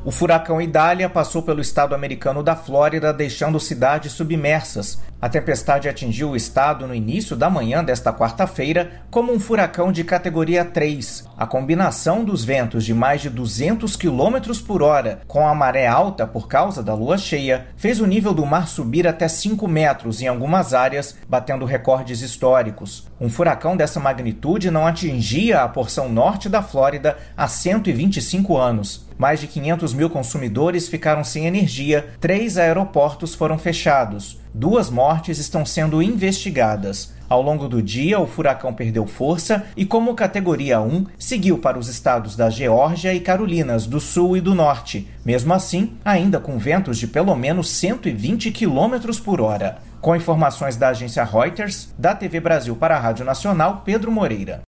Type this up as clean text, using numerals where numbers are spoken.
O furacão Idália passou pelo estado americano da Flórida, deixando cidades submersas. A tempestade atingiu o estado no início da manhã desta quarta-feira como um furacão de categoria 3. A combinação dos ventos de mais de 200 km por hora com a maré alta por causa da lua cheia fez o nível do mar subir até 5 metros em algumas áreas, batendo recordes históricos. Um furacão dessa magnitude não atingia a porção norte da Flórida há 125 anos. Mais de 500 mil consumidores ficaram sem energia, 3 aeroportos foram fechados. 2 mortes estão sendo investigadas. Ao longo do dia, o furacão perdeu força e, como categoria 1, seguiu para os estados da Geórgia e Carolinas do Sul e do Norte. Mesmo assim, ainda com ventos de pelo menos 120 km por hora. Com informações da agência Reuters, da TV Brasil para a Rádio Nacional, Pedro Moreira.